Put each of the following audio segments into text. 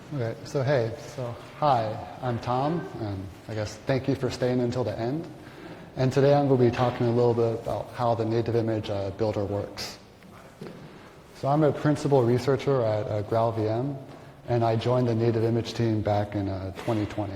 Okay, hi, I'm Tom, and I guess thank you for staying until the end. And today I'm going to be talking a little bit about how the native image builder works. So I'm a principal researcher at GraalVM, and I joined the native image team back in 2020.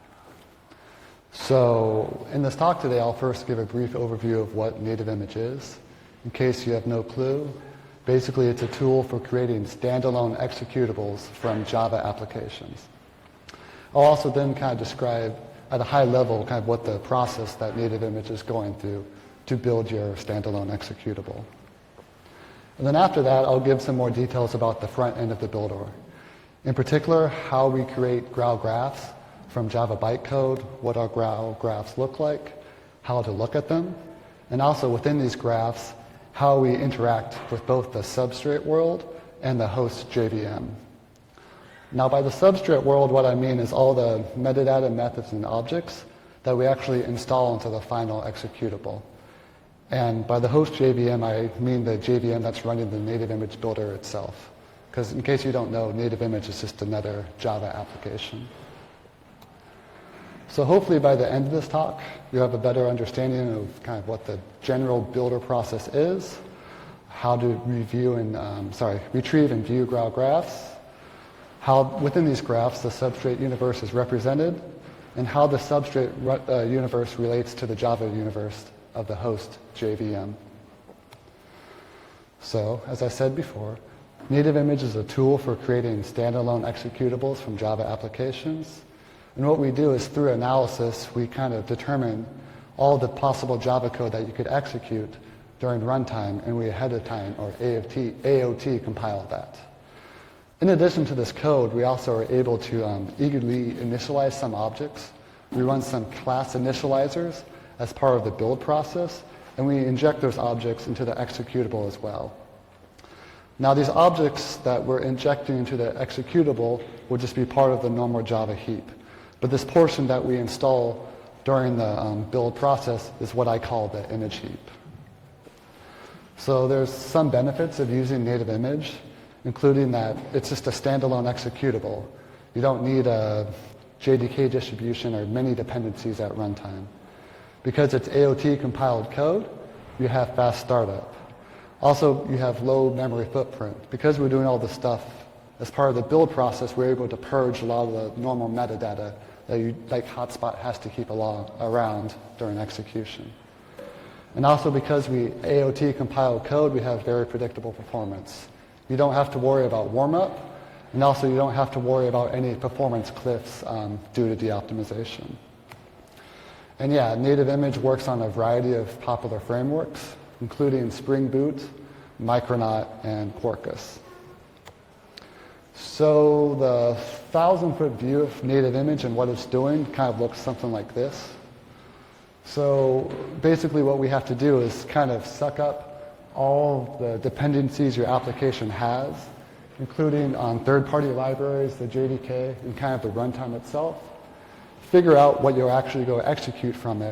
So in this talk today, I'll first give a brief overview of what native image is. In case you have no clue, basically it's a tool for creating standalone executables from Java applications. I'll also then kind of describe at a high level kind of what the process that native image is going through to build your standalone executable. And then after that, I'll give some more details about the front end of the builder. In particular, how we create Graal graphs from Java bytecode, what our Graal graphs look like, how to look at them, and also within these graphs, how we interact with both the substrate world and the host JVM. Now by the substrate world, what I mean is all the metadata methods and objects that we actually install into the final executable. And by the host JVM, I mean the JVM that's running the native image builder itself. Because in case you don't know, native image is just another Java application. So hopefully by the end of this talk, you have a better understanding of kind of what the general builder process is, how to retrieve and view Graal graphs, how within these graphs the substrate universe is represented, and how the substrate universe relates to the Java universe of the host JVM. So, as I said before, native image is a tool for creating standalone executables from Java applications. And what we do is through analysis, we kind of determine all the possible Java code that you could execute during runtime, and we ahead of time, or AOT, compile that. In addition to this code, we also are able to eagerly initialize some objects. We run some class initializers as part of the build process, and we inject those objects into the executable as well. Now these objects that we're injecting into the executable will just be part of the normal Java heap. But this portion that we install during the build process is what I call the image heap. So there's some benefits of using native image, including that it's just a standalone executable. You don't need a JDK distribution or many dependencies at runtime. Because it's AOT compiled code, you have fast startup. Also, you have low memory footprint. Because we're doing all this stuff as part of the build process, we're able to purge a lot of the normal metadata that Hotspot has to keep around during execution. And also because we AOT compile code, we have very predictable performance. You don't have to worry about warm-up, and also you don't have to worry about any performance cliffs due to de-optimization. And yeah, native image works on a variety of popular frameworks, including Spring Boot, Micronaut, and Quarkus. So the 1,000-foot view of native image and what it's doing kind of looks something like this. So basically what we have to do is kind of suck up all the dependencies your application has, including on third-party libraries, the JDK, and kind of the runtime itself, figure out what you'll actually go execute from it,